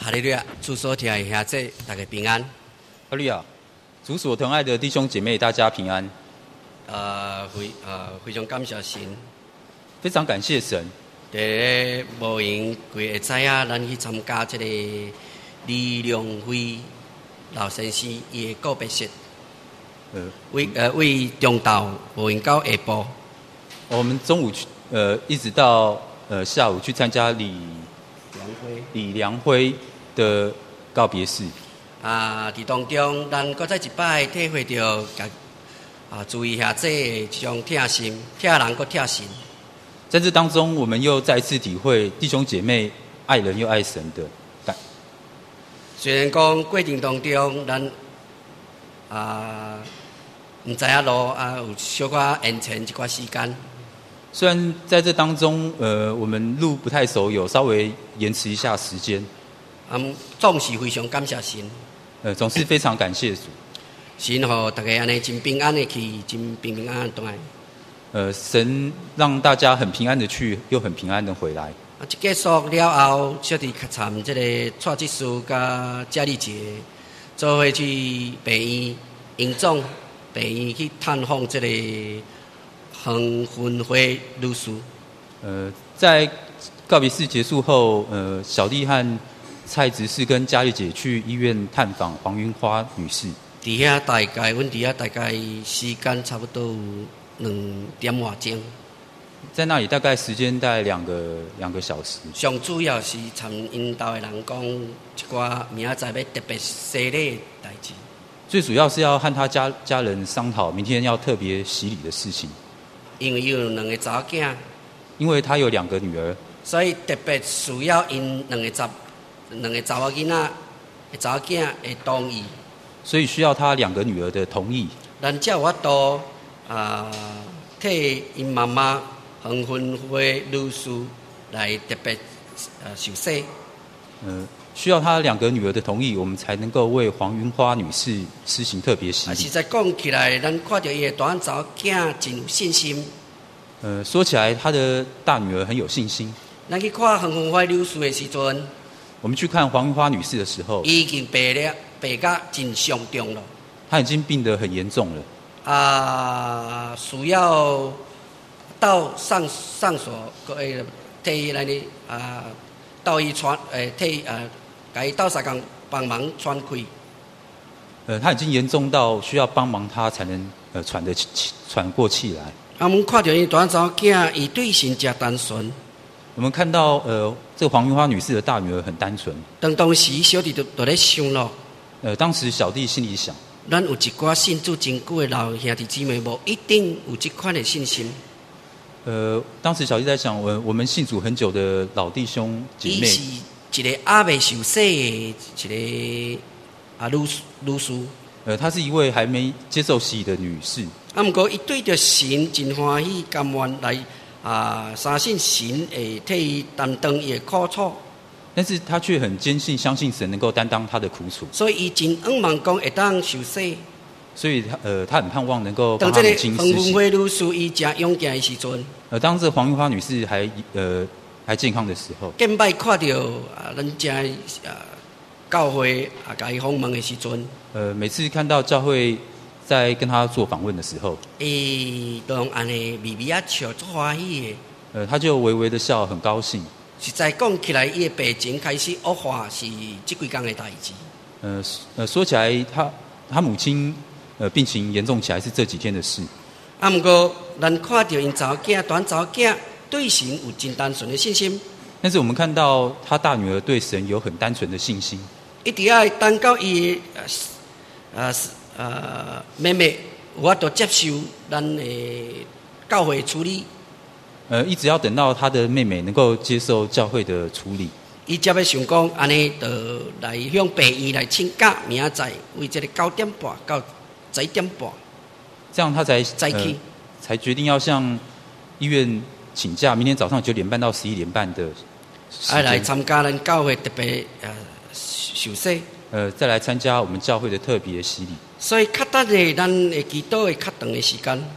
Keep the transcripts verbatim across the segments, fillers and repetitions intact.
哈利路亚！主所疼爱的兄弟，大家平安。 哈利路亚！主所疼爱的弟兄姐妹，大家平安。 呃，非呃非常感谢神， 非常感谢神。 在无闲规会知影，咱去参加这个李良辉老先生伊的告别式。呃，为呃为中昼无闲到下晡。 我们中午去，呃，一直到呃下午去参加李良辉李良辉的告别式。 啊，伫当中，咱搁再一摆体会到，啊，注意下这这种疼心、疼人搁疼神。 在这当中，我们又再一次体会弟兄姐妹爱人又爱神的感。 虽然讲过程当中，咱啊唔知影路啊，有小可延前一寡时间。 虽然在这当中，呃，我们路不太熟，有稍微延迟一下时间。 嗯，总是非常感谢神。 呃，总是非常感谢主。 神互大家安尼真平安的去，真平平安安回来。 呃，神让大家很平安的去，又很平安的回来。 啊，一结束了后，小弟较参这个蔡执事甲嘉丽姐做伙去病院营总病院去探访这个黄昏辉女士。呃， 在告别式结束后，呃，小弟和蔡执事跟嘉丽姐去医院探访黄云花女士。 伫遐大概，阮伫遐大概时间差不多有两点外钟。 在那里大概时间大概两个两个小时。 上主要是参因兜的人讲一寡明仔载要特别洗礼的代志。 最主要是要和他家家人商讨明天要特别洗礼的事情。 因为有两个查某囝。 因为他有两个女儿。 所以特别需要因两个查两个查某囡仔、查某囝的同意。 所以需要他两个女儿的同意。 咱才有法度啊，替因妈妈黄昏辉女士来特别呃受洗。 呃，需要他两个女儿的同意，我们才能够为黄云花女士施行特别洗礼。 实在讲起来，咱看到伊的大查某囝真有信心。 呃，说起来，他的大女儿很有信心。 咱去看黄云花女士的时阵， 我们去看黄云花女士的时候， 已经病了，病甲真严重了。 她已经病得很严重了。 啊，需要到上上所诶，替伊来呢啊，到伊传诶，替呃，甲伊到三工帮忙喘气。 呃，她已经严重到需要帮忙她才能呃喘得气喘过气来。 啊，我们看到伊大查某囝，伊对神真单纯。 我们看到呃，这个黄云花女士的大女儿很单纯。 当当时小弟都都咧想咯。 呃，当时小弟心里想， 咱有一寡信主真久的老兄弟姊妹，无一定有这款的信心。 呃，当时小弟在想，我我们信主很久的老弟兄姐妹， 伊是一个还未受洗的一个啊女女士。 呃，她是一位还没接受洗礼的女士。 啊，不过伊对着神真欢喜，甘愿来啊，相信神会替伊担当伊的苦楚。 但是她却很坚信，相信神能够担当她的苦楚。 所以伊真仰望讲会当受洗。 所以她呃，她很盼望能够当帮她母亲施洗。 这个黄云辉女士伊真勇健的时阵， 呃，当这个黄云花女士还呃还健康的时候， 见摆看到啊，咱家啊教会啊，甲伊访问的时阵， 呃，每次看到教会在跟她做访问的时候， 伊都用安尼微微啊笑，足欢喜的。 呃，她就微微的笑，很高兴。 实在讲起来，伊的病情开始恶化，是这几天的代志。 呃呃，说起来，她她母亲呃病情严重起来是这几天的事。 啊，不过咱看到因查某囝、大查某囝对神有真单纯的信心。 但是我们看到她大女儿对神有很单纯的信心。 一直要等到伊的呃呃妹妹有法度接受咱的教会处理。 呃，一直要等到他的妹妹能够接受教会的处理， 伊才要想讲，安尼就来向病院来请假，明仔载为这个九点半到十一点半， 这样他才再去、呃， 才决定要向医院请假，明天早上九点半到十一点半的时间， 来参加咱教会特别呃受洗， 呃，再来参加我们教会的特别洗礼。 所以较等的，咱会祈祷的较长的时间。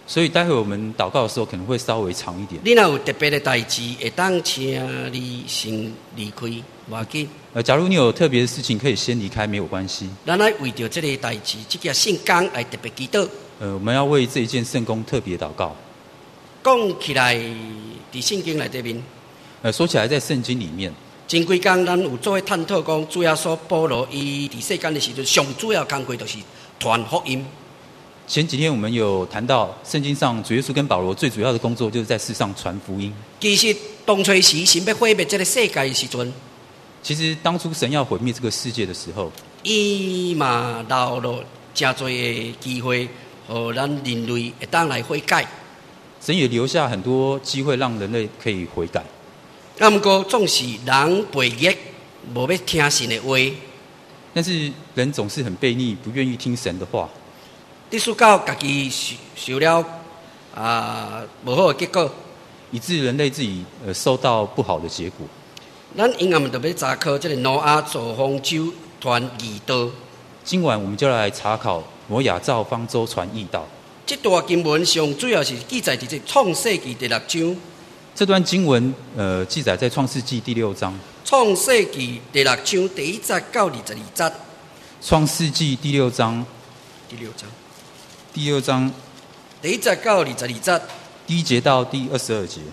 所以待会我们祷告的时候可能会稍微长一点。 你若有特别的代志，会当请你先离开，无要紧。 呃，假如你有特别的事情，可以先离开，没有关系。 咱来为着这个代志，这件圣工来特别祈祷。 呃，我们要为这一件圣工特别祷告。 讲起来，伫圣经内底面， 呃，说起来，在圣经里面， 前几工咱有做伙探讨讲，主耶稣保罗伊伫世间的时阵，上主要工作就是传福音。 前几天我们有谈到，圣经上主耶稣跟保罗最主要的工作就是在世上传福音。 其实当初时神要毁灭这个世界的时阵， 其实当初神要毁灭这个世界的时候， 伊嘛留了真多的机会，互咱人类会当来悔改。 神也留下很多机会让人类可以悔改。 啊，不过总是人背逆，无要听神的话。 但是人总是很悖逆，不愿意听神的话。 你使到家己受受了啊无好的结果， 以致人类自己呃受到不好的结果。 咱因暗就要查考这个挪亚造方舟传义道。 今晚我们就来查考挪亚造方舟传义道。 这段经文上主要是记载伫这创世纪第六章。 这段经文呃记载在创世纪第六章。 创世纪第六章第一节到二十二节。 创世纪第六章。 第六章。 第六章第一节到二十二节， 第一节到第二十二节。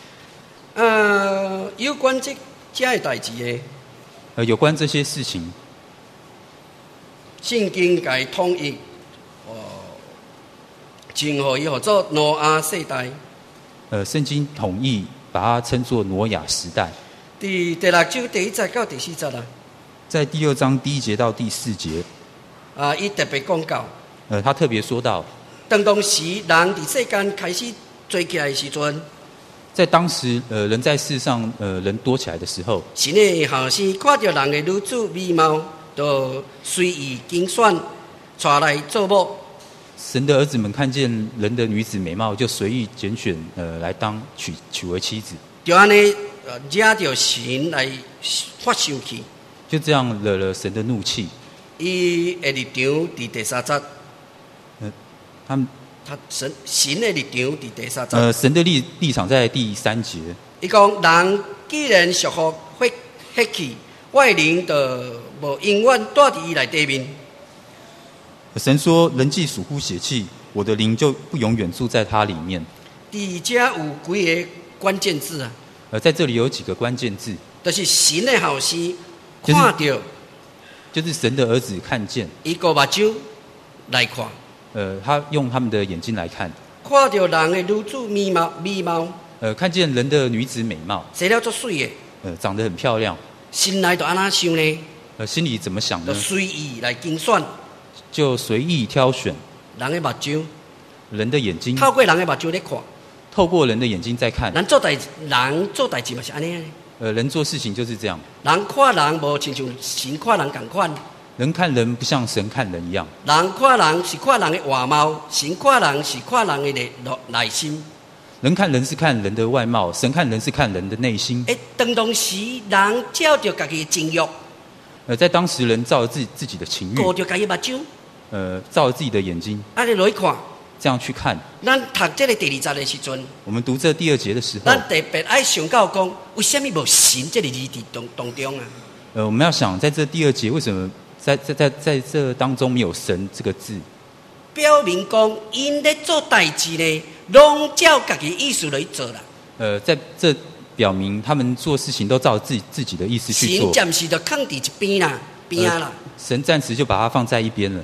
呃，有关这这的代志的， 呃，有关这些事情， 圣经该统一，哦，称呼伊叫做挪亚世代。 呃，圣经统一把它称作挪亚时代。 第第六章第一节到第四节啦。 在第六章第一节到第四节， 啊，伊特别讲到。 呃，他特别说到， 当当时人伫世间开始做起来的时阵， 在当时，呃，人在世上，呃，人多起来的时候， 神的后生看到人的女子美貌，就随意拣选，带来做某。 神的儿子们看见人的女子美貌，就随意拣选，呃，来当娶娶为妻子。 就安尼，呃，惹到神来发生气。 就这样惹了神的怒气。 伊的立场伫第三节。 他们他神神的立场伫第三节。 呃，神的立立场在第三节。 伊讲人既然属乎血血气，我的灵就无永远住伫伊内底面。 神说：“人既属乎血气，我的灵就不永远住在他里面。” 伫遮有几个关键字啊？ 呃，在这里有几个关键字， 就是神的后生看到，就是、 就是神的儿子看见， 伊个目睭来看。 呃，他用他们的眼睛来看， 看到人的女子美貌，美貌， 呃，看见人的女子美貌， 生了足水的， 呃，长得很漂亮， 心内就安那想呢？ 呃，心里怎么想呢？ 就随意来精选， 就随意挑选人的目睭， 人的眼睛， 透过人的目睭来看， 透过人的眼睛在看。 人做代人做代志嘛是安尼， 呃，人做事情就是这样。 人看人无亲像神看人共款。 人看人不像神看人一样， 人看人是看人的外貌，神看人是看人的内内心。 人看人是看人的外貌，神看人是看人的内心。 诶，当当时人照着家己的情欲， 呃，在当时人照着自己自己的情欲， 顾着家己目睭， 呃，照着自己的眼睛， 安尼落去看， 这样去看。 咱读这个第二节的时阵， 我们读这第二节的时候， 咱特别爱想到讲，为什么无神这个字伫当当中啊？ 呃，我们要想在这第二节为什么？在在在在这当中没有神这个字， 表明讲因咧做代志呢，拢照家己意思来做啦。 呃，在这表明他们做事情都照自己自己的意思去做。 神暂时就放伫一边啦，边啊啦。 呃、神暂时就把它放在一边了。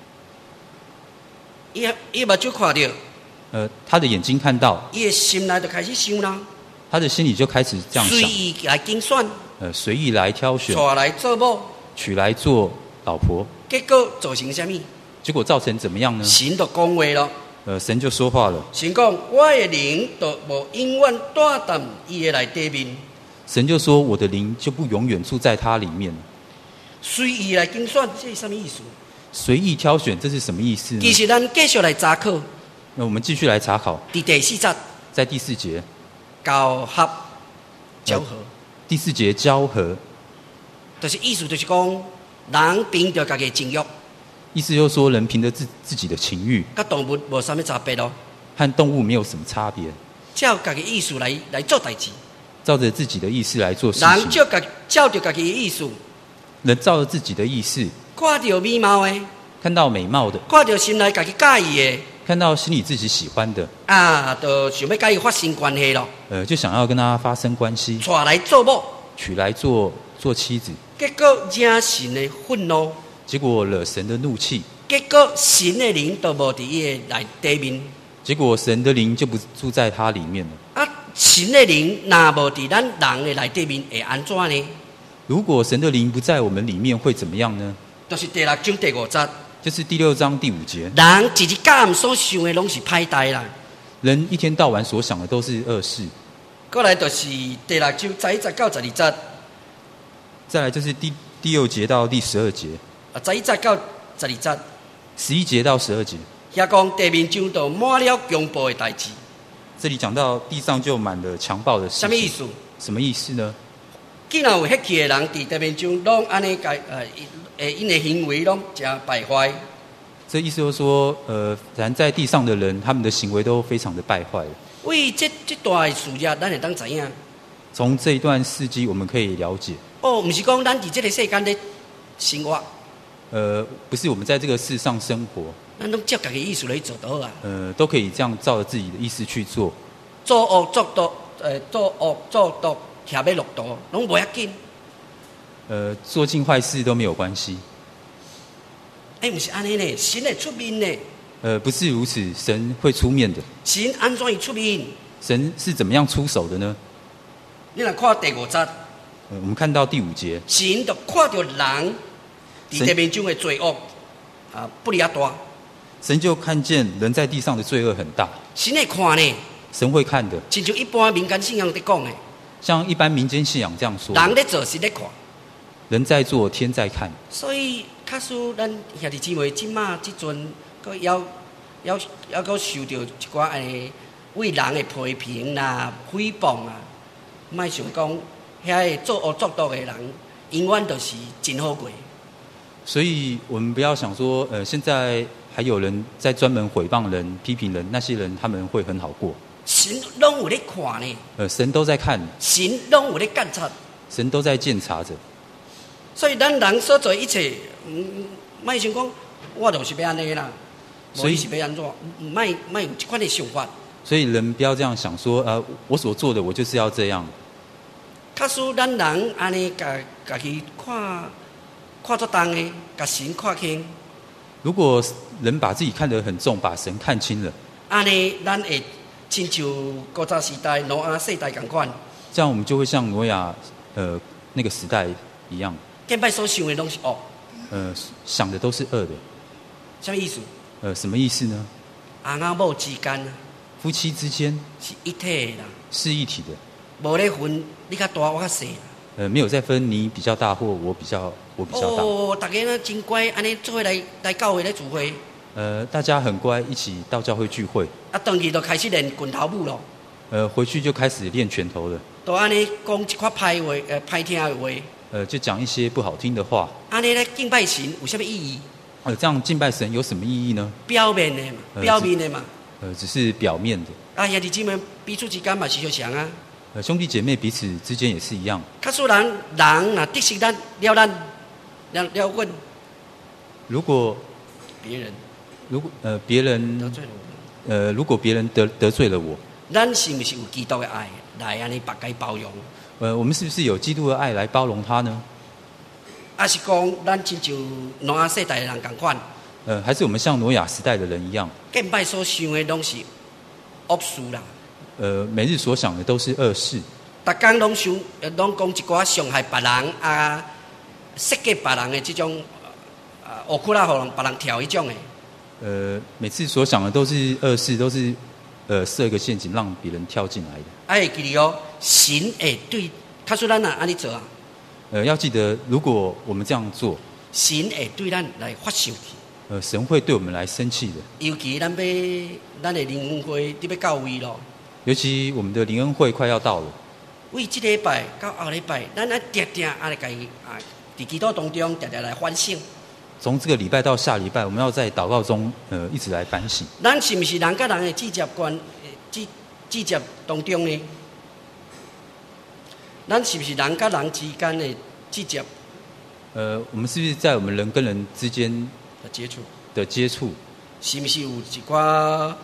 伊伊目睭看到， 呃，他的眼睛看到， 伊的心内就开始想啦。 他的心里就开始这样想。 随意来精选， 呃，随意来挑选， 带来做某， 娶来做老婆。 结果造成什么？ 结果造成怎么样呢？ 神就讲话了。 呃，神就说话了。 神讲：我的灵就无永远住在伊的内底面。 神就说：我的灵就不永远住在他里面。 随意来精选，这是什么意思？ 随意挑选，这是什么意思呢？ 其实咱继续来查考。 那我们继续来查考。 第第四节， 在第四节， 交合交合。 第四节交合， 就是意思就是讲，人凭着家己情欲， 意思就是说人凭着自自己的情欲， 甲动物无啥物差别咯。 和动物没有什么差别， 照家己意思来来做代志。 照着自己的意思来做事人情。 照家照着家己的意思， 人照着自己的意思， 看到美貌的， 看到美貌的， 看到心内家己介意的， 看到心里自己喜欢的， 啊，就想要甲伊发生关系咯， 呃，就想要跟他发生关系， 娶来做某， 娶来做做妻子， 结果惹神的愤怒， 结果惹神的怒气， 结果神的灵都无伫伊的内底面。 结果神的灵就不住在他里面了。 啊，神的灵若无伫咱人的内底面，会安怎呢？ 如果神的灵不在我们里面，会怎么样呢？ 就是第六章第五节， 就是第六章第五节， 人一日到暗所想的拢是歹代啦。 人一天到晚所想的都是恶事。 过来就是第六章十一节到十二节， 再来就是第第六节到第十二节， 啊，十一节到十二节， 十一节到十二节， 遐讲地面上就满了强暴的代志。 这里讲到地上就满了强暴的事情。 什么意思？ 什么意思呢？ 既然有迄气的人伫地面上拢安尼改，呃，诶，因的行为拢真败坏。 这意思就是说，呃，然在地上的人，他们的行为都非常的败坏了。 为这这段的事业，咱会当知影。 从这一段事迹，我们可以了解， 哦，毋是讲咱伫这个世间咧生活， 呃，不是我们在这个世上生活， 咱拢照家己意思来做到啊。 呃，都可以这样照着自己的意思去做。 做恶作毒，诶，做恶作毒，徛要落毒，拢无要紧。 呃，做尽坏事都没有关系。 哎，毋是安尼呢，神会出面呢。 呃，不是如此，神会出面的。 神安怎会出面？ 神是怎么样出手的呢？ 你若看第五节， 呃，我们看到第五节， 神就看到人伫地面中的罪恶啊，不离啊大。 神就看见人在地上的罪恶很大。 神会看呢， 神会看的， 亲像一般民间信仰在讲的， 像一般民间信仰这样说， 人咧做是咧看。 人在做，天在看。 所以，假使咱兄弟姊妹即马即阵，佮要要要佮受到一寡诶为人的批评啦、诽谤啊，莫想讲遐个做恶作毒的人，永远都是真好过。 所以我们不要想说，呃，现在还有人在专门诽谤人、批评人，那些人他们会很好过。 神拢有咧看呢， 呃，神都在看， 神拢有咧监察， 神都在监察着。 所以咱人所做一切，嗯，莫想讲我就是要安尼啦，所以是要安怎？莫莫有即款的想法。 所以人不要这样想说，呃，我所做的我就是要这样。 假使咱人安尼家家己看看作重的，甲神看轻， 如果人把自己看得很重，把神看轻了， 安尼咱会亲像古早时代挪亚世代共款， 这样我们就会像挪亚呃那个时代一样， 见摆所想的拢是恶， 呃，想的都是恶的。 什么意思？ 呃，什么意思呢？ 翁仔某之间夫妻之间是一体的啦， 是一体的， 无咧分你较大我较细。 呃，没有再分你比较大或我比较我比较大。 哦，大家呢真乖，安尼做伙来来教会咧聚会， 呃，大家很乖，一起到教会聚会。 啊，当去就开始练拳头舞咯， 呃，回去就开始练拳头了。 都安尼讲一寡歹话，呃，歹听的话， 呃，就讲一些不好听的话。 安尼咧敬拜神有啥物意义？ 呃，这样敬拜神有什么意义呢？ 表面的嘛， 呃表面的嘛。 呃，只是表面的。 啊，兄弟姊妹彼此之间嘛是相像啊。 呃，兄弟姐妹彼此之间也是一样。 假使人人若得罪咱了咱了了阮如果别人如果呃别人得罪了我们， 呃如果别人得得罪了我， 咱是毋是有基督的爱来安尼把该包容？ 呃，我们是不是有基督的爱来包容他呢？ 啊是讲咱亲像挪亚世代的人共款， 呃，还是我们像挪亚时代的人一样？ 见摆所想的拢是恶事啦， 呃，每日所想的都是恶事， 逐工拢想拢讲一寡伤害别人啊、设计别人的这种啊恶苦啦，互人别人跳迄种的。 呃，每次所想的都是恶事，都是呃设一个陷阱让别人跳进来的。 啊会记得哦，神会对，假使咱若安尼做啊， 呃，要记得，如果我们这样做， 神会对咱来发生气。 呃，神会对我们来生气的。 尤其咱要咱的灵恩会伫要到位咯， 尤其我们的灵恩会快要到了， 为即礼拜到后礼拜，咱啊定定安尼家己啊，伫基督当中定定来反省。 从这个礼拜到下礼拜，我们要在祷告中，呃，一直来反省。 咱是不是人跟人的直接关直直接当中呢？咱是不是人跟人之间的直接呃，我们是不是在我们人跟人之间的接触？ 的接触， 是不是有一寡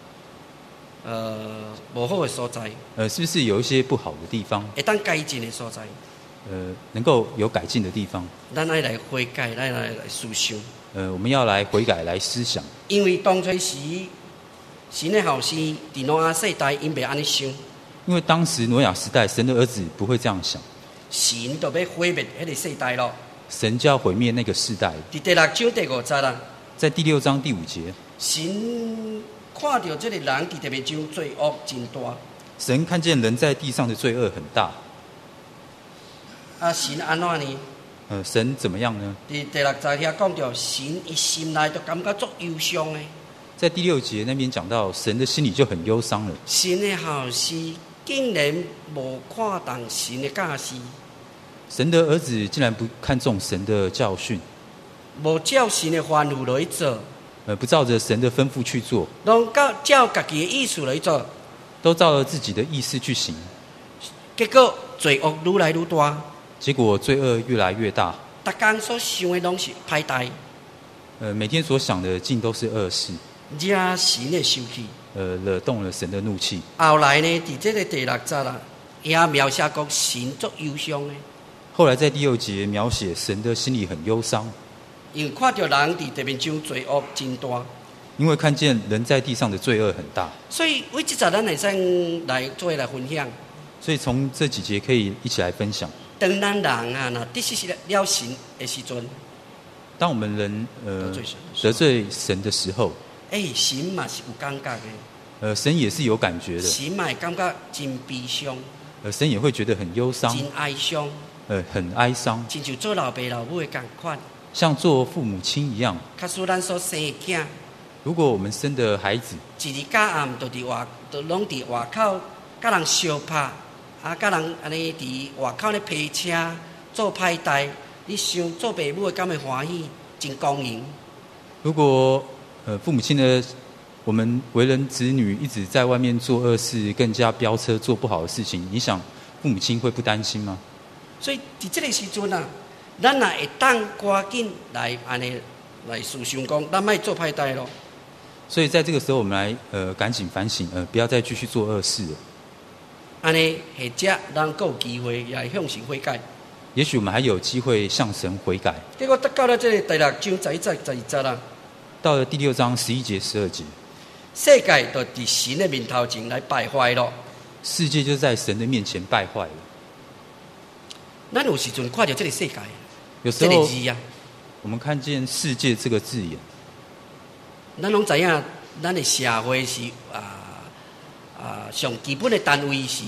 呃不好的所在？ 呃，是不是有一些不好的地方？ 会当改进的所在？ 呃，能够有改进的地方？ 咱爱来悔改，咱来来思想。 呃，我们要来悔改，来思想。 因为当初时，神的后世伫挪亚世代，因袂安尼想。 因为当时挪亚时代，神的儿子不会这样想， 神就要毁灭迄个世代咯。 神就要毁灭那个世代。 伫第六章第五节啦， 在第六章第五节， 神看到这个人伫地面上罪恶真大， 神看见人在地上的罪恶很大。 啊，神安怎呢？ 呃，神怎么样呢？ 伫第六节遐讲到，神伊心内都感觉足忧伤的。 在第六节那边讲到，神的心里就很忧伤了。 神的后世竟然无看重神的教示， 神的儿子竟然不看重神的教训， 无照神的吩咐来做， 呃，不照着神的吩咐去做， 拢照照家己的意思来做， 都照着自己的意思去行， 结果罪恶愈来愈大， 结果罪恶越来越大。 逐工所想的拢是歹代， 呃，每天所想的尽都是恶事， 惹神的生气。 呃，惹动了神的怒气。 后来呢，伫这个第六节啦，也描写讲神足忧伤的， 后来在第六节描写神的心里很忧伤， 因为看到人伫地面上罪恶真大， 因为看见人在地上的罪恶很大。 所以为这节咱会使来做来分享。 所以从这几节可以一起来分享。 当咱人啊，若得失了神的时阵， 当我们人呃得罪神得罪神的时候， 哎，神嘛是有感觉的， 呃，神也是有感觉的， 神嘛会感觉真悲伤， 呃，神也会觉得很忧伤， 真哀伤， 呃，很哀伤， 亲像做老爸老母的共款， 像做父母亲一样。 假使咱所生的囝， 如果我们生的孩子， 一日到暗都伫外，都拢伫外口，甲人相拍，啊，甲人安尼伫外口咧批车，做歹代，你想做爸母的敢会欢喜？真光荣。 如果呃父母亲呢，我们为人子女一直在外面做恶事，更加飙车，做不好的事情，你想父母亲会不担心吗？ 所以伫这个时阵啊，咱也会当赶紧来安尼来思想讲，咱莫做歹代咯。 所以在这个时候，我们来呃赶紧反省，呃不要再继续做恶事了。 安尼或者咱够有机会来向神悔改。 也许我们还有机会向神悔改。 结果到了这个第六章十一节、十二节啦， 到了第六章十一节、十二节， 世界就伫神的面头前来败坏咯。 世界就在神的面前败坏了。 咱有时阵看到这个世界， 有时候这个字啊， 我们看见世界这个字眼， 咱拢知影，咱的社会是啊啊上基本的单位是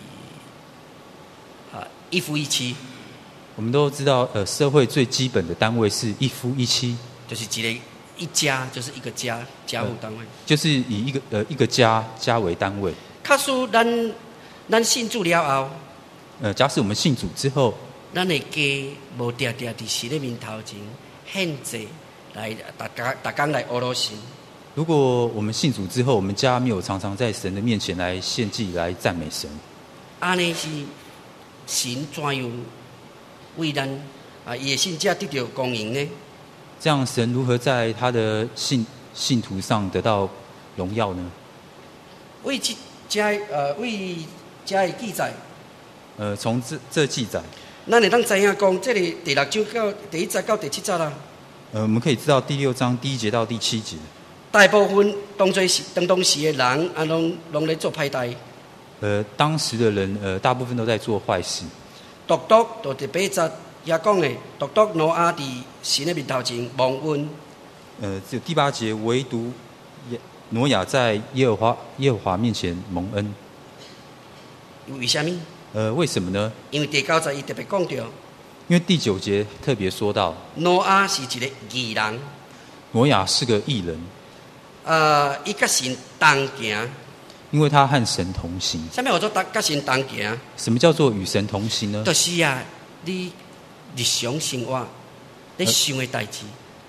啊一夫一妻， 我们都知道，呃，社会最基本的单位是一夫一妻， 就是一个一家，就是一个家家务单位。 就是以一个呃一个家家为单位。 假使咱咱信主了后， 呃，假使我们信主之后， 咱的家无定定伫神的面头前献祭来，大家大家来阿罗神。 如果我们信主之后，我们家没有常常在神的面前来献祭、来赞美神， 安尼是神怎样为咱啊伊的信者得到公赢呢？ 这样神如何在他的信信徒上得到荣耀呢？ 为这家呃为家的记载， 呃，从这这记载， 咱会当知影讲，这个第六章到第一节到第七节啦， 呃，我们可以知道第六章第一节到第七节， 大部分当作是当当时的人啊，拢拢咧做歹代， 呃，当时的人呃大部分都在做坏事。 独独就第八节也讲的，独独挪亚伫神的面头前蒙恩。 呃，只有第八节，唯独挪亚在耶和华耶和华面前蒙恩。 为什么？ 呃，为什么呢？ 因为第九节伊特别讲到， 因为第九节特别说到， 挪亚是一个义人， 挪亚是个义人， 呃，伊甲神同行。 因为他和神同行。 什么叫做甲神同行？ 什么叫做与神同行呢？ 就是啊，你日常生活你想的代志，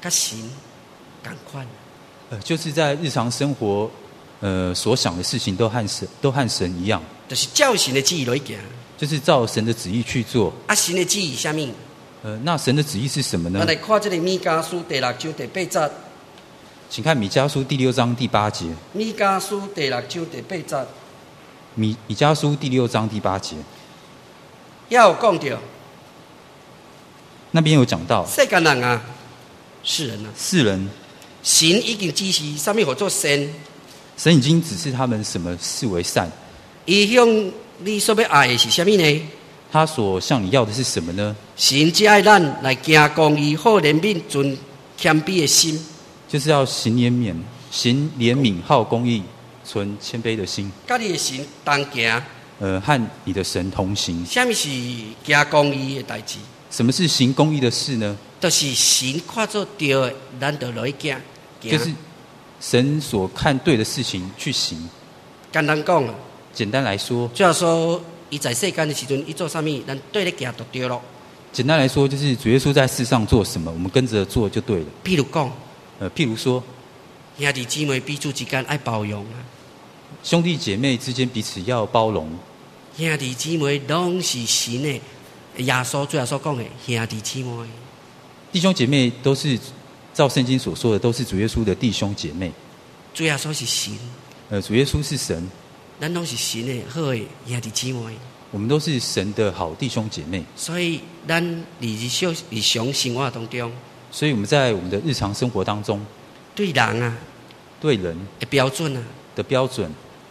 甲神同款。 呃，就是在日常生活，呃，所想的事情都和神都和神一样， 就是照神的旨意来行。 就是照神的旨意去做。 啊，神的旨意是啥物？ 呃，那神的旨意是什么呢咱？来看这个米迦书第六章第八节。 请看米迦书第六章第八节。 米迦书第六章第八节， 米米迦书第六章第八节， 也有讲到， 那边有讲到， 世间人啊，世人啊， 世人， 神已经指示啥物叫做善， 神已经指示他们什么视为善， 伊向你所要爱的是啥物呢？ 他所向你要的是什么呢？ 神只爱咱来行公义、好怜悯、存谦卑的心， 就是要行怜悯、行怜悯、好公义、存谦卑的心， 甲你的神同行。 呃，和你的神同行。 啥物是行公义的代志？ 什么是行公义的事呢？ 就是神看做对的，咱就落去行。 就是神所看对的事情去行。 简单讲啊， 简单来说， 主要说伊在世间的时阵，伊做啥物，咱对咧行就对咯。 简单来说，就是主耶稣在世上做什么，我们跟着做就对了。 譬如讲， 呃，譬如说， 兄弟姊妹彼此之间爱包容啊， 兄弟姐妹之间彼此要包容。 兄弟姊妹拢是神的，耶稣主要所讲的兄弟姊妹。 弟兄姐妹都是照圣经所说的，都是主耶稣的弟兄姐妹。 主耶稣是神， 呃，主耶稣是神， 咱拢是神的好的兄弟姊妹。 我们都是神的好弟兄姐妹。 所以咱日常日常生活当中， 所以我们在我们的日常生活当中， 对人啊对人的标准啊， 的标准，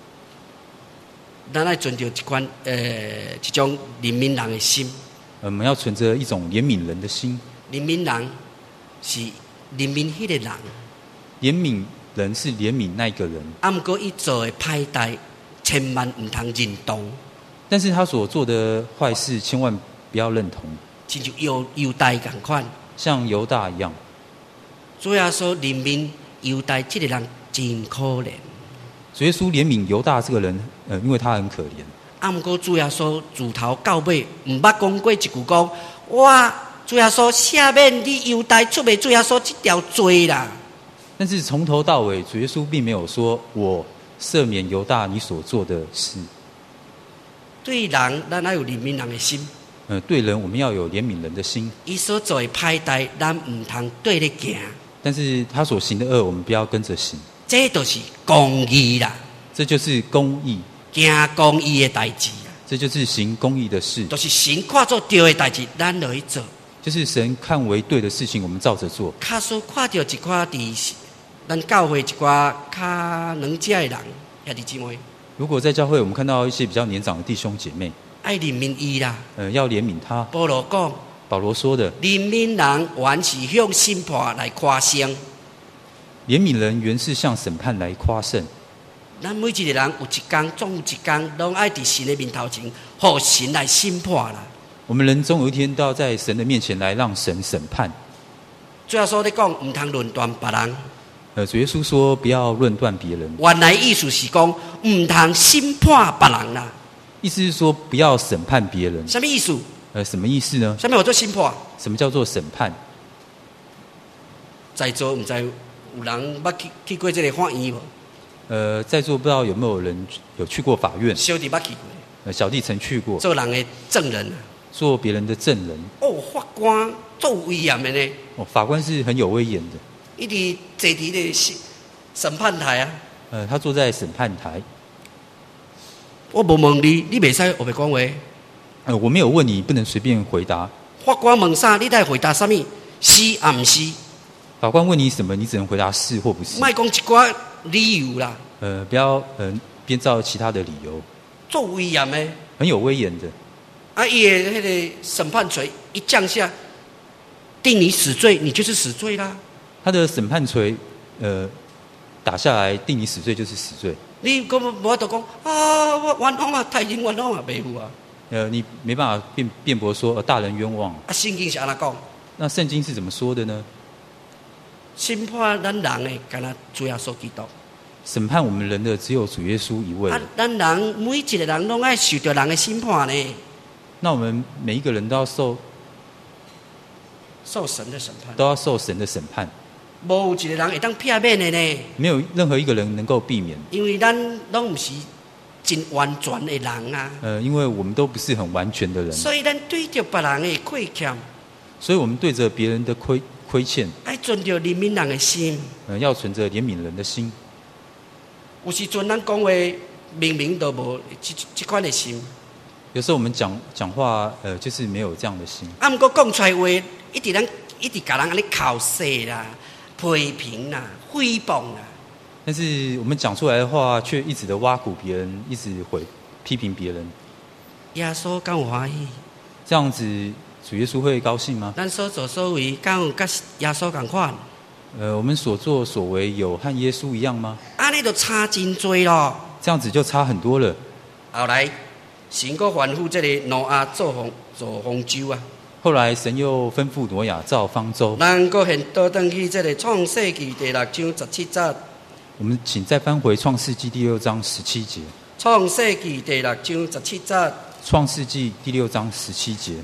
咱爱存着一款呃一种怜悯人的心。 呃我们要存着一种怜悯人的心。 怜悯人是怜悯迄个人， 怜悯人是怜悯那个人， 啊，毋过伊做的歹代，千万毋通认同。 但是他所做的坏事千万不要认同， 亲像犹犹大共款， 像犹大一样。 主耶稣怜悯犹大这个人真可怜， 主耶稣怜悯犹大这个人，呃，因为他很可怜。 啊，毋过主耶稣自头到尾毋捌讲过一句讲，我主耶稣赦免你犹大出卖主耶稣这条罪啦。 但是从头到尾，主耶稣并没有说我赦免犹大你所做的事。 对人，咱要有怜悯人的心。 呃，对人我们要有怜悯人的心。 伊所做的歹代，咱毋通对咧行。 但是他所行的恶，我们不要跟着行。 这就是公义啦， 这就是公义， 行公义的代志啊， 这就是行公义的事， 就是神看做对的代志，咱落去做。 就是神看为对的事情，我们照着做。 假使看到一寡伫咱教会一寡较能者的人，兄弟姊妹， 如果在教会我们看到一些比较年长的弟兄姐妹， 爱怜悯伊啦。 呃，要怜悯他。 保罗讲， 保罗说的， 怜悯人原是向审判来夸胜。 怜悯人原是向审判来夸胜。 咱每一个人有一天，总有一天，拢爱伫神的面头前，互神来审判啦。 我们人终有一天都要在神的面前来让神审判。 主要说咧讲，毋通论断别人。 呃，主耶稣说不要论断别人， 原来意思是讲，毋通审判别人啦。 意思是说不要审判别人。 什么意思？ 呃，什么意思呢？ 什么叫做审判？ 什么叫做审判？ 在座毋知有人捌去去过这个法院无？ 呃，在座不知道有没有人有去过法院？ 小弟捌去过， 呃，小弟曾去过， 做人的证人啊。 做别人的证人。 哦，法官做威严的呢， 哦，法官是很有威严的。 一直坐伫咧审审判台啊。 呃，他坐在审判台。 我无问你，你袂使学袂讲话。 呃，我没有问你，不能随便回答。 法官问啥，你得回答啥物？是啊，毋是？ 法官问你什么，你只能回答是或不是。 莫讲一寡理由啦。 呃，不要呃编造其他的理由。 做威严的， 很有威严的。 啊，伊的迄个审判锤一降下，定你死罪，你就是死罪啦。 他的审判锤，呃，打下来定你死罪就是死罪。 你根本无法度讲啊，我冤枉啊，太人冤枉啊，袂有啊。 呃，你没办法辩辩驳说、呃、大人冤枉。 啊，圣经是安怎讲？ 那圣经是怎么说的呢？ 审判咱人的，敢若主耶稣基督。 审判我们人的只有主耶稣一位。 啊，咱人每一个人拢爱受到人的审判呢。 那我们每一个人都要受受神的审判， 都要受神的审判。 无有一个人会当避免的呢。 没有任何一个人能够避免。 因为咱拢唔是真完全的人啊。 呃，因为我们都不是很完全的人， 所以咱对着别人的亏欠， 所以我们对着别人的亏亏欠， 爱存着怜悯人的心。 呃，要存着怜悯人的心。 有时阵咱讲话明明都无这这款的心。 有时候我们讲讲话，呃，就是没有这样的心。 啊，不过讲出来话，一直咱一直甲人安尼口舌啦、批评啦、诽谤啦。 但是我们讲出来的话，却一直的挖苦别人，一直回批评别人。 耶稣敢有欢喜？ 这样子，主耶稣会高兴吗？ 咱所作所为，敢有甲耶稣同款？ 呃，我们所作所为有和耶稣一样吗？ 安尼就差真多咯。 这样子就差很多了。 后来，神阁吩咐这个挪亚做方做方舟啊。 后来神又吩咐挪亚造方舟。 咱阁现倒转去这个创世纪第六章十七节。 我们请再翻回创世纪第六章十七节。 创世纪第六章十七节。 创世纪第六章十七节。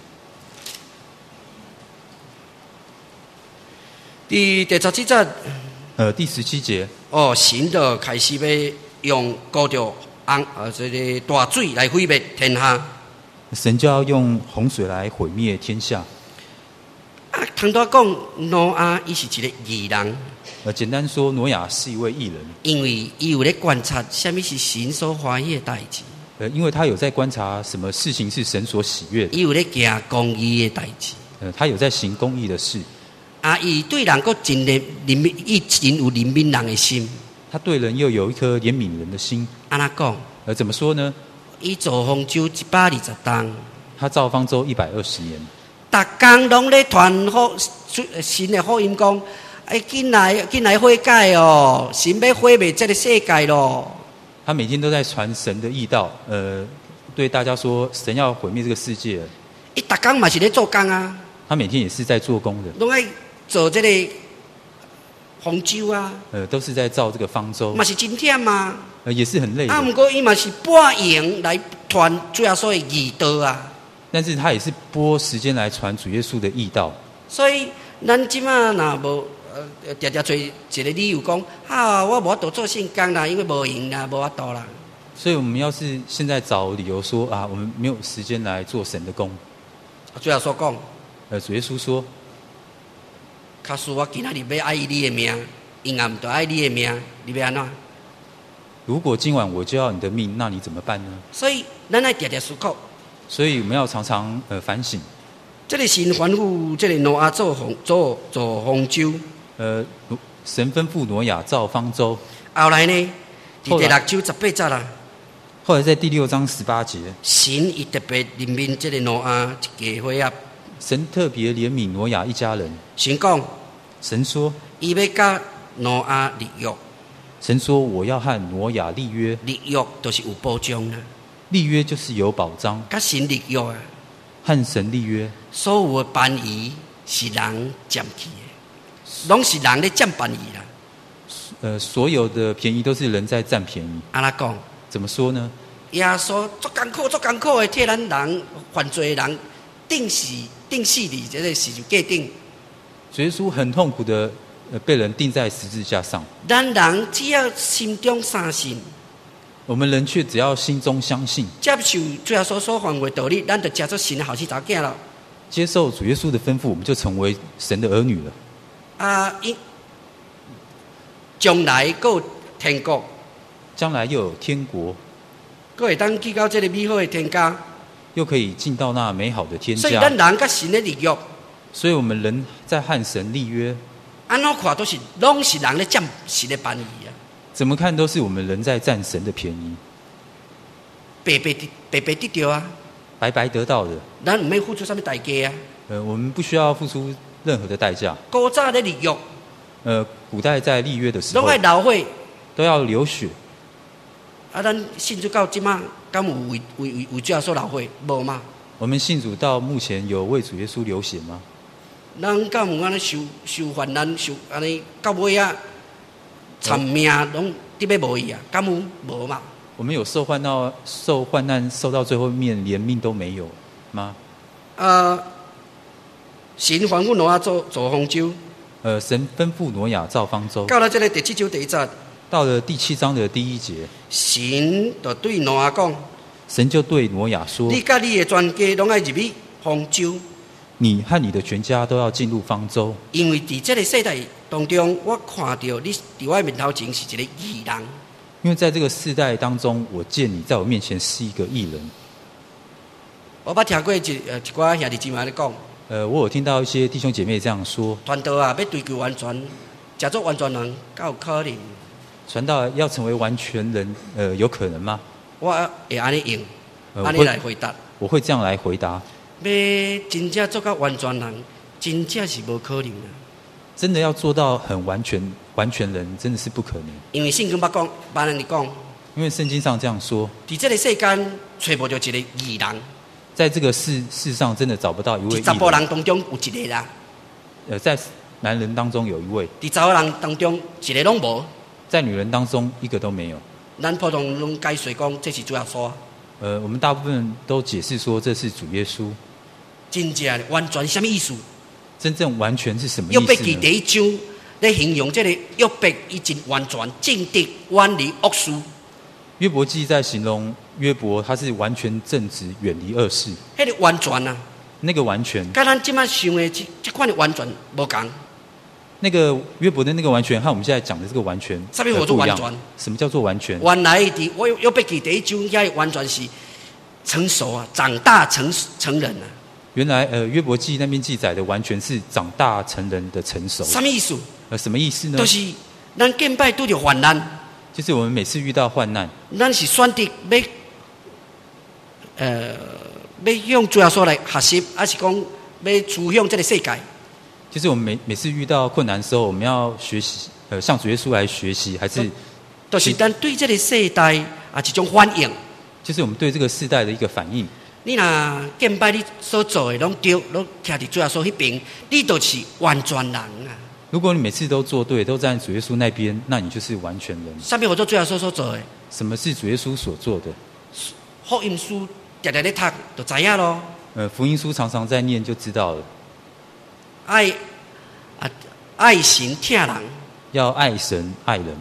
第第十七节。 呃，第十七节。 哦，神就开始要用高着洪呃这个大水来毁灭天下。 神就要用洪水来毁灭天下。 啊，通常讲挪亚伊是一个义人。 呃，简单说，挪亚是一位义人， 因为伊有咧观察什么是神所欢喜的代志。 呃，因为他有在观察什么事情是神所喜悦的。 伊有咧行公义的代志。 呃，他有在行公义的事。 啊，伊对人阁真怜悯，伊真有怜悯人的心。 他对人又有一颗怜悯人的心。 安怎讲？ 呃，怎么说呢？ 伊造方舟一百二十担。 他造方舟一百二十年。 逐工拢咧传福神的福音讲。哎，进来，进来悔改哦！神要毁灭这个世界咯。 他每天都在传神的义道，呃，对大家说神要毁灭这个世界。 伊逐工嘛是咧做工啊。 他每天也是在做工的。 拢爱做这个方舟啊。 呃，都是在造这个方舟。 嘛是真忝嘛。 呃，也是很累的。 啊，不过伊嘛是半夜来传主耶稣的义道啊。 但是他也是拨时间来传主耶稣的义道。 所以咱即马若无。呃，常常找一个理由讲，啊，我无法度做圣工啦，因为无闲啦，无法度啦。 所以我们要是现在找理由说啊，我们没有时间来做神的工。 主要所讲， 呃，主耶稣说， 假使我今仔日要爱你的命，因暗就爱你的命，你要安怎？ 如果今晚我就要你的命，那你怎么办呢？ 所以咱爱常常思考。 所以我们要常常呃反省。 这个神吩咐这个挪亚做方做做方舟。呃， 神吩咐挪亚造方舟。 后来呢，第六章十八节啦。 后来在第六章十八节， 神伊特别怜悯这个挪亚一家伙仔。 神特别怜悯挪亚一家人。 神讲， 神说， 伊要甲挪亚立约。 神说，我要和挪亚立约。 立约就是有保障啦。 立约就是有保障。 甲神立约啊。 和神立约。 所有的便宜是人占去的。拢是人咧占便宜啦。 呃，所有的便宜都是人在占便宜。 安怎讲？ 怎么说呢？ 耶稣足艰苦、足艰苦的替咱人犯罪的人定死、定死伫这个十字架顶。 主耶稣很痛苦的，呃，被人钉在十字架上。 咱人只要心中相信， 我们人却只要心中相信， 接受主耶稣所犯的道理，咱就接做神的后生查囝了。 接受主耶稣的吩咐，我们就成为神的儿女了。 啊，因将来还有天国， 将来又有天国， 还会当去到这个美好的天家， 又可以进到那美好的天家。 所以咱人甲神的立约， 所以我们人在和神立约， 安怎看都是拢是人咧占神的便宜啊！ 怎么看都是我们人在占神的便宜， 白白得白白得到啊， 白白得到的， 咱唔免付出什么代价啊。 呃，我们不需要付出任何的代价。 古早咧立约， 呃，古代在立约的时候， 拢爱流血， 都要流血。 啊，咱信主到即马，敢有为为为为主要所流血？无嘛。 我们信主到目前有为主耶稣流血吗？ 咱敢有安尼受受患难受安尼到尾啊，惨命拢得要无伊啊？敢有无嘛？ 我们有受患到受患难受到最后面连命都没有吗？ 呃，神吩咐挪亚做做方舟。 呃，神吩咐挪亚造方舟。 到了这个第七章第一节， 到了第七章的第一节， 神就对挪亚讲： 神就对挪亚说： 你甲你的全家拢要入去方舟， 你和你的全家都要进入方舟， 因为在这个世代当中，我看到你在我面头前是一个义人。 因为在这个世代当中，我见你在我面前是一个义人。 我捌听过一呃一寡兄弟姊妹咧讲， 呃，我有听到一些弟兄姐妹这样说： 传道啊，要追求完全，假做完全人，敢有可能？ 传道要成为完全人，呃，有可能吗？ 我会安尼用， 呃安尼来回答。 我会这样来回答： 要真正做到完全人，真正是无可能的。 真的要做到很完全完全人，真的是不可能。 因为圣经捌讲，捌安尼讲， 因为圣经上这样说， 在这个世间找不到一个义人， 在这个世世上真的找不到一位义在十甫人人。 当中有一个啦， 呃，在男人当中有一位， 在十甫人当中一个拢无。 在女人当中一个都没有。 咱普通拢解释讲，这是主要说， 呃，我们大部分都解释说这是主耶稣。 真正的完全什么意思？ 真正完全是什么意约伯记思呢？ 第一章咧形容这个约伯已经完全正直，远离恶事。 约伯记在形容约伯，他是完全正直，远离恶事。 迄个完全啊， 那个完全， 跟咱即摆想的这这款的完全无共。 那个约伯的那个完全和我们现在讲的这个完全什么叫做呃不一样完全？ 什么叫做完全？ 原来伫我约伯记第一章遐完全是成熟啊，长大成成人啊。 原来呃约伯记那边记载的完全是长大成人的成熟。 什么意思？ 呃，什么意思呢？ 就是咱敬拜拄着患难， 就是我们每次遇到患难， 咱是选择要呃要向主耶稣来学习，还是讲要趋向这个世界？ 就是我们每每次遇到困难的时候，我们要学习呃向主耶稣来学习，还是就是咱对这个世代啊一种反应。 就是我们对这个世代的一个反应。 你若敬拜你所做的拢对，拢徛伫主耶稣迄边，你就是完全人啊。 如果你每次都做对，都站在主耶稣那边，那你就是完全人。 啥物叫做主耶稣所做的？ 什么是主耶稣所做的？ 福音书常常咧读，就知影咯。 呃，福音书常常在念就知道了。 爱啊，爱神疼人， 要爱神爱人，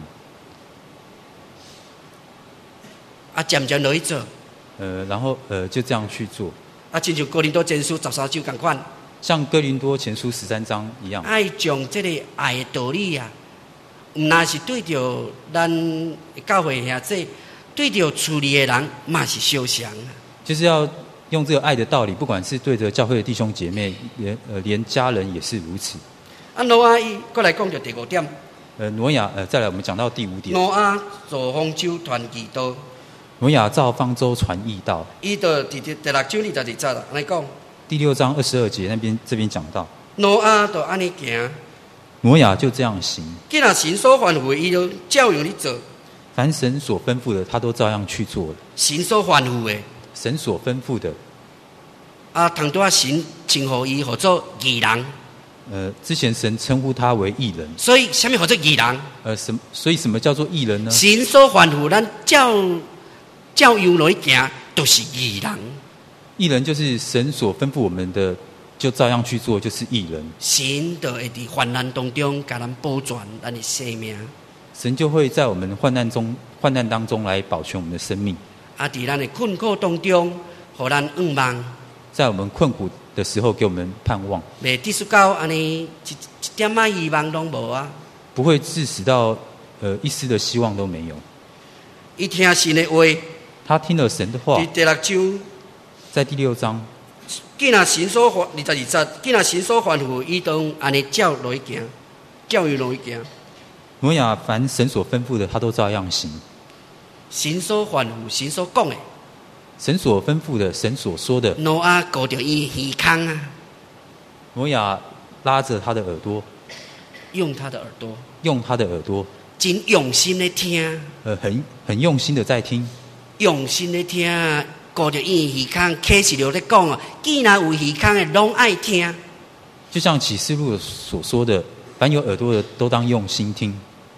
啊，渐渐落去做。 呃，然后呃就这样去做， 啊，亲像哥林多前书十三章共款， 像哥林多前书十三章一样， 爱将这个爱的道理啊，毋那是对着咱教会兄弟，对着处理的人嘛是相像啊。 就是要用这个爱的道理，不管是对着教会的弟兄姐妹，连呃连家人也是如此。 啊，挪亚伊过来讲着第五点， 呃，挪亚呃再来我们讲到第五点， 挪亚造方舟传义道， 挪亚造方舟传义道。 伊就伫第第六章二十二节啦，安尼讲， 第六章二十二节那边这边讲到， 挪亚就安尼行， 挪亚就这样行， 既然神所吩咐的，伊就照样去做。 凡神所吩咐的，他都照样去做了。 神所吩咐的， 神所吩咐的， 啊，通多神称呼伊叫做义人。 呃，之前神称呼他为义人， 所以，什么叫做义人？ 呃，什么？所以什么叫做义人呢？ 神所吩咐咱照照样落去行，就是义人。 义人就是神所吩咐我们的，就照样去做，就是义人。 神就会伫患难当中，甲咱保全咱的生命。 神就会在我们患难中、患难当中来保全我们的生命。 啊，伫咱的困苦当中，互咱仰望， 在我们困苦的时候，给我们盼望， 袂致使到安尼一一点仔希望拢无啊。 不会致使到呃一丝的希望都没有。 伊听神的话， 他听了神的话伫，第六章， 在第六章， 既然神所吩二十二节，既然神所吩咐，伊当安尼照落去行，照样落去行。 挪亚凡神所吩咐的，他都照样行。 神所吩咐，神所讲的， 神所吩咐的，神所说的， 挪亚顾着伊耳孔啊， 挪亚拉着他的耳朵， 用他的耳朵， 用他的耳朵， 真用心的听， 呃，很很用心的在听， 用心的听，顾着伊耳孔，启示录咧讲啊，既然有耳孔的，拢爱听。 就像启示录所说的，凡有耳朵的都当用心听。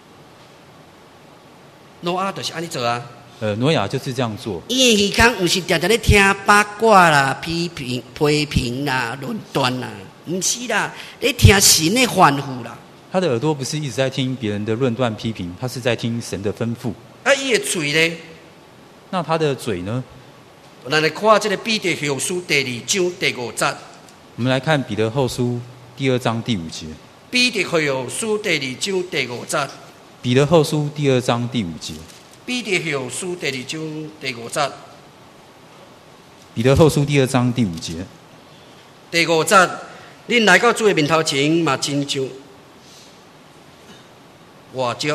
挪亚就是安尼做啊， 呃，挪亚就是这样做。 伊的耳孔毋是常常咧听八卦啦、批评、批评啦、论断啦，毋是啦，咧听神的吩咐啦。 他的耳朵不是一直在听别人的论断批评，他是在听神的吩咐。 啊，伊的嘴呢？ 那他的嘴呢？ 咱来看这个彼得后书第二章第五节。 我们来看彼得后书第二章第五节。 彼得后书第二章第五节。 彼得后书第二章第五节。 彼得后书第二章第五节。 彼得后书第二章第五节。 第五节，恁来到主的面头前，嘛亲像活着。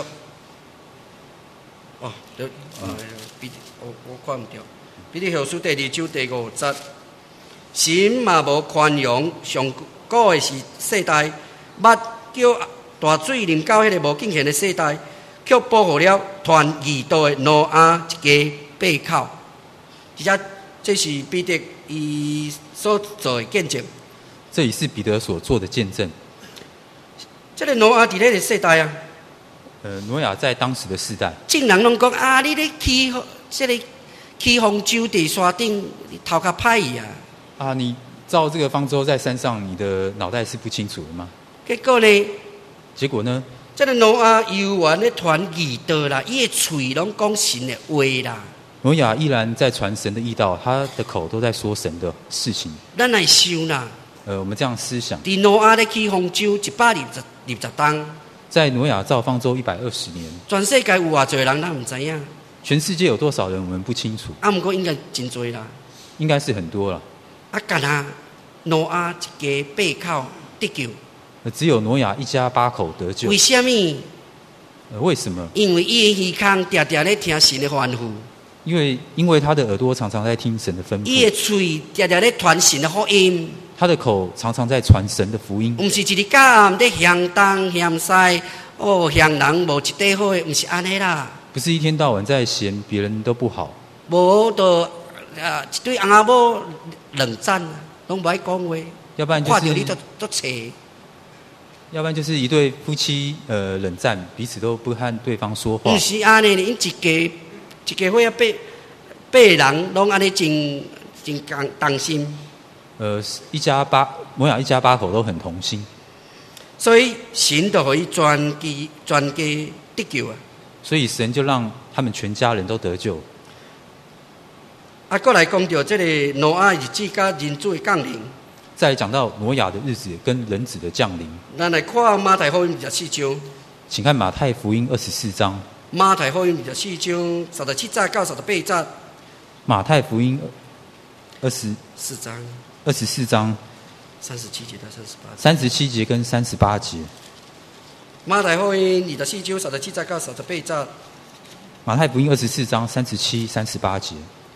哦，对，啊，彼得，我我看唔到。彼得后书第二章第五节，神嘛无宽容，上古的是世代，捌叫大水淋到迄个无敬虔的世代，却保护了传义道的挪亚一家八口。而且这是彼得伊所做的见证。 这里是彼得所做的见证。 这个挪亚伫咧个世代啊， 呃，挪亚在当时的世代， 众人拢讲啊，你咧起这个起方舟伫山顶，头壳歹去啊。 啊，你造这个方舟在山上，你的脑袋是不清楚的吗？ 结果呢？ 结果呢？ 这个挪亚悠然咧传义道啦，伊的嘴拢讲神的话啦。 挪亚依然在传神的义道，他的口都在说神的事情。 咱来想啦。 呃，我们这样思想。 伫挪亚咧起方舟一百二十二十冬， 在挪亚造方舟一百二十年， 全世界有偌侪人，咱唔知影。 全世界有多少人，我们不清楚。 啊，不过应该真多啦。 应该是很多了。 啊，干那挪亚一家八口得救。 只有挪亚一家八口得救。 为什么？ 呃，为什么？ 因为伊的耳孔常常咧听神的吩咐。 因为因为他的耳朵常常在听神的吩咐。 伊的嘴常常咧传神的福音。 他的口常常在传神的福音。 唔是一日到暗咧向东向西，哦，向人无一底好的，唔是安尼啦。 不是一天到晚在嫌别人都不好。 无就啊一对翁仔某冷战啊，拢无爱讲话。 要不然就是。 看到你都都扯。 要不然就是一对夫妻呃冷战，彼此都不和对方说话。 不是安尼，因一家一家伙啊八八人拢安尼真真同同心。 呃，一家八挪亚一家八口都很同心， 所以神就可以全基全家得救啊。 所以神就让他们全家人都得救。 啊，过来讲到这个挪亚日子甲人子的降临。 再讲到挪亚的日子跟人子的降临。 咱来看马太福音二十四章。 请看马太福音二十四章。 马太福音二十四章三十七节到三十八节。 马太福音二十四章。 二十四章。 三十七节到三十八节。 三十七节跟三十八节。 马太福音二十四章三十七节到三十八节。 马太福音二十四章三十七、三十八节。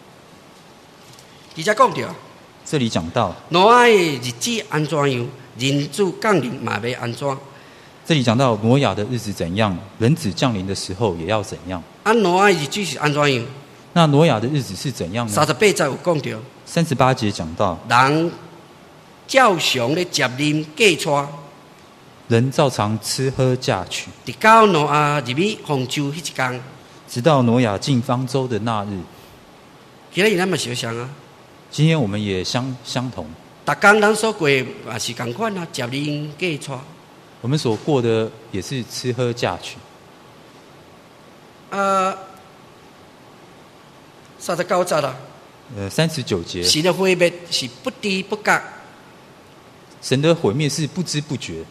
而且讲到。 这里讲到挪亚的日子安怎样，人子降临嘛要安怎？ 这里讲到挪亚的日子怎样，人子降临的时候也要怎样。 啊，挪亚的日子是安怎样？ 那挪亚的日子是怎样呢？ 三十八节有讲到。 三十八节讲到， 人照常咧接啉嫁娶， 人照常吃喝嫁娶， 直到挪亚入去方舟迄一天， 直到挪亚进方舟的那日。 今日咱嘛相像啊。 今天我们也相相同， 逐天咱所过也是同款啊，接啉嫁娶。 我们所过的也是吃喝嫁娶。 啊，三十九节啦。 呃，三十九节。 神的毁灭是不知不觉。 神的毁灭是不知不觉。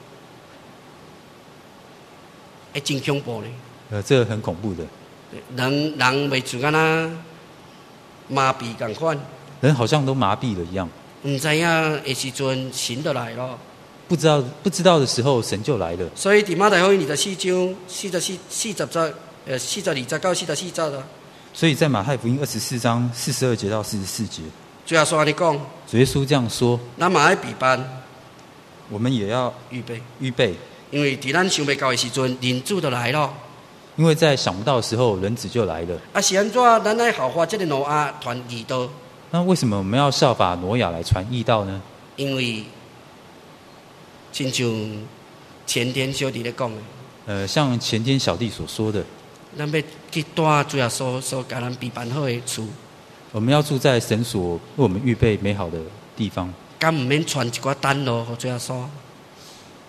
会真恐怖呢。 呃，这很恐怖的。 人人袂像安那麻痹同款。 人好像都麻痹了一样， 唔知影的时阵神就来咯。 不知道不知道的时候，神就来了。 所以，伫马太福音二十四章四十四四十节，呃，四十二节到四十四节啦。 所以在马太福音二十四章四十二节到四十四节， 主耶稣安尼讲， 主耶稣这样说： 咱嘛要备班， 我们也要预备预备， 因为伫咱想袂到的时阵，人子就来咯。 因为在想不到的时候，人子就来了。 啊，是安怎？咱爱效法这个挪亚传义道。 那为什么我们要效法挪亚来传义道呢？ 因为，亲像前天小弟咧讲的， 呃，像前天小弟所说的， 咱要去住主耶稣所给咱备办好的厝。 我们要住在神所为我们预备美好的地方。 敢唔免传一寡单路给主耶稣？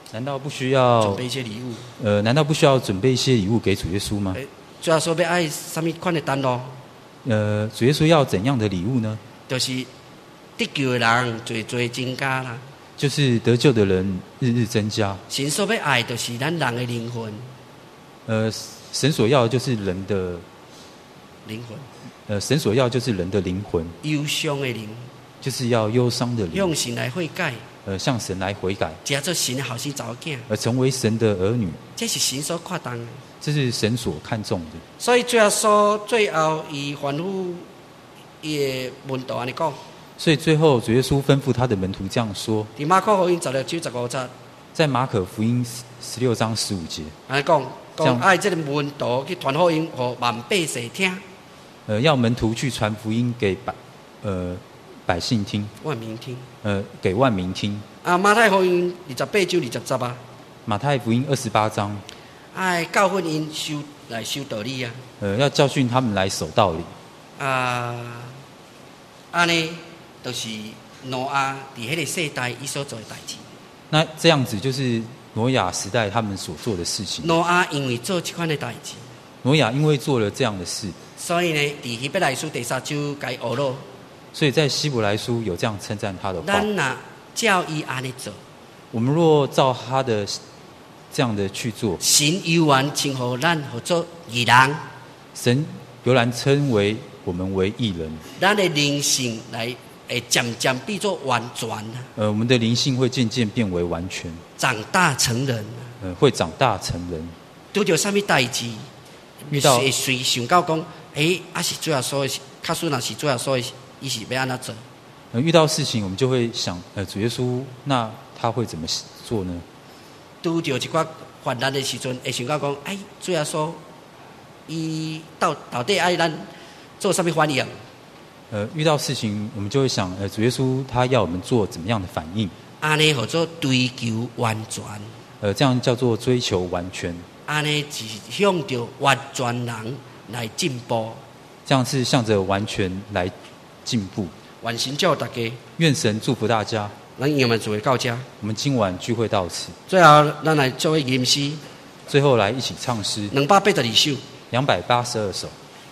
难道不需要准备一些礼物？ 呃，难道不需要准备一些礼物给主耶稣吗？ 主要说要爱什么款的单咯？ 呃，主耶稣要怎样的礼物呢？ 就是得救的人最最增加啦。 就是得救的人日日增加。 神所要爱就是咱人的灵魂。 呃，神所要的就是人的灵魂。 呃，神所要就是人的灵魂。 忧伤的灵。 就是要忧伤的灵。 向神来悔改。 呃，向神来悔改。 加做神的好心找囝。 而成为神的儿女。 这是神所看重的。 这是神所看重的。 所以最后说，最后以吩咐伊的门徒安尼讲。 所以最后主耶稣吩咐他的门徒这样说。 在马可福音十六章十五节。在马可福音十六章十五节。 安尼讲，讲爱这个门徒去传福音，给万百姓听。 呃，要门徒去传福音给百呃百姓听。 万民听。 呃，给万民听。 啊，马太福音二十八章二十节啊。 马太福音二十八章。 爱教训因修来修道理啊。 呃，要教训他们来守道理。 啊，安尼。就是挪亚在迄个世代伊所做的代志。 那这样子就是挪亚时代他们所做的事情。 挪亚因为做这款的代志， 挪亚因为做了这样的事， 所以呢，在希伯来书第三章该学了。 所以在希伯来书有这样称赞他的话。 咱若照伊安尼做， 我们若照他的这样的去做， 神悠然称呼咱合做义人。 神悠然称为我们为义人。 咱的灵性来。会渐渐变作完全。 呃，我们的灵性会渐渐变为完全， 长大成人。 呃，会长大成人。 拄着什么代志， 遇到会随想到讲，诶、欸，啊是主要所的，卡数若是主要所的，伊是要安怎做？ 呃，遇到事情我们就会想，呃，主耶稣那他会怎么做呢？ 拄着一寡患难的时阵，会想到讲，哎，主要说，伊到到底爱咱做什么反应？ 呃，遇到事情我们就会想，呃，主耶稣他要我们做怎么样的反应？ 安尼叫做追求完全。 呃，这样叫做追求完全。 安尼是向着完全人来进步。 这样是向着完全来进步。 愿神祝大家。 愿神祝福大家。 咱我们聚会到这。 我们今晚聚会到此。 最后，咱来作为吟诗。 最后来一起唱诗。 两百八十二首。 两百八十二首。